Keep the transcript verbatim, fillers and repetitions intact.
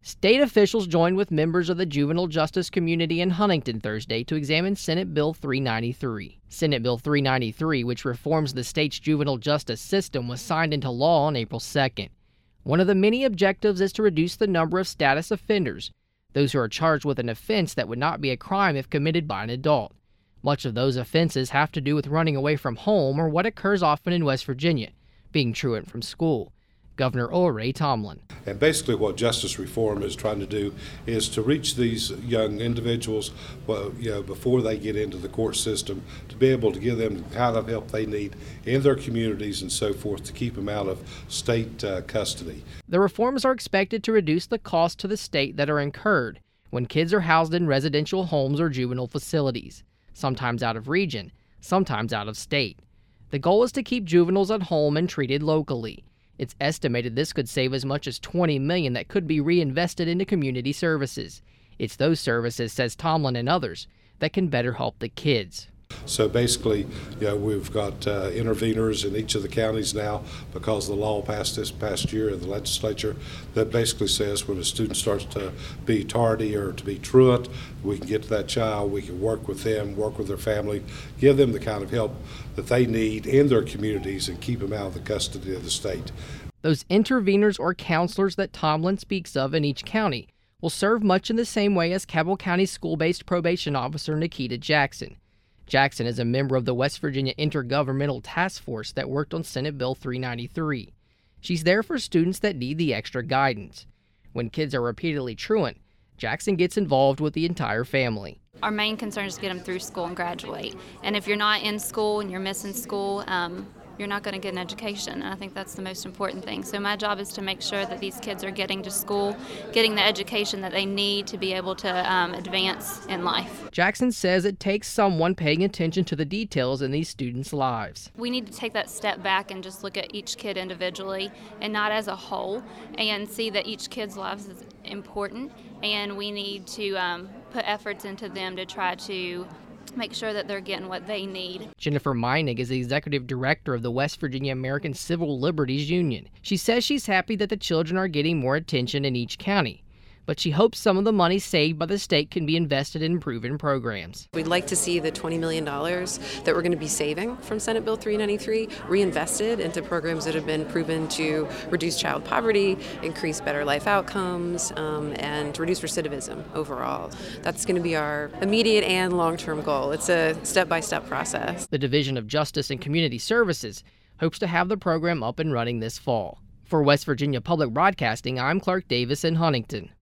State officials joined with members of the juvenile justice community in Huntington Thursday to examine Senate Bill three ninety-three. Senate Bill three ninety-three, which reforms the state's juvenile justice system, was signed into law on April second. One of the many objectives is to reduce the number of status offenders, those who are charged with an offense that would not be a crime if committed by an adult. Much of those offenses have to do with running away from home or what occurs often in West Virginia, being truant from school. Governor Earl Ray Tomblin. And basically what justice reform is trying to do is to reach these young individuals, well, you know, before they get into the court system, to be able to give them the kind of help they need in their communities and so forth to keep them out of state uh, custody. The reforms are expected to reduce the costs to the state that are incurred when kids are housed in residential homes or juvenile facilities, sometimes out of region, sometimes out of state. The goal is to keep juveniles at home and treated locally. It's estimated this could save as much as twenty million dollars that could be reinvested into community services. It's those services, says Tomblin and others, that can better help the kids. So basically, you know, we've got uh, interveners in each of the counties now because the law passed this past year in the legislature that basically says when a student starts to be tardy or to be truant, we can get to that child, we can work with them, work with their family, give them the kind of help that they need in their communities and keep them out of the custody of the state. Those interveners or counselors that Tomblin speaks of in each county will serve much in the same way as Cabell County school-based probation officer Nikita Jackson. Jackson is a member of the West Virginia Intergovernmental Task Force that worked on Senate Bill three ninety-three. She's there for students that need the extra guidance. When kids are repeatedly truant, Jackson gets involved with the entire family. Our main concern is to get them through school and graduate. And if you're not in school and you're missing school, um, you're not going to get an education. And I think that's the most important thing. So my job is to make sure that these kids are getting to school, getting the education that they need to be able to um, advance in life. Jackson says it takes someone paying attention to the details in these students' lives. We need to take that step back and just look at each kid individually and not as a whole, and see that each kid's lives is important, and we need to um, put efforts into them to try to make sure that they're getting what they need. Jennifer Meinig is the executive director of the West Virginia American Civil Liberties Union. She says she's happy that the children are getting more attention in each county, but she hopes some of the money saved by the state can be invested in proven programs. We'd like to see the twenty million dollars that we're going to be saving from Senate Bill three ninety-three reinvested into programs that have been proven to reduce child poverty, increase better life outcomes, um, and reduce recidivism overall. That's going to be our immediate and long-term goal. It's a step-by-step process. The Division of Justice and Community Services hopes to have the program up and running this fall. For West Virginia Public Broadcasting, I'm Clark Davis in Huntington.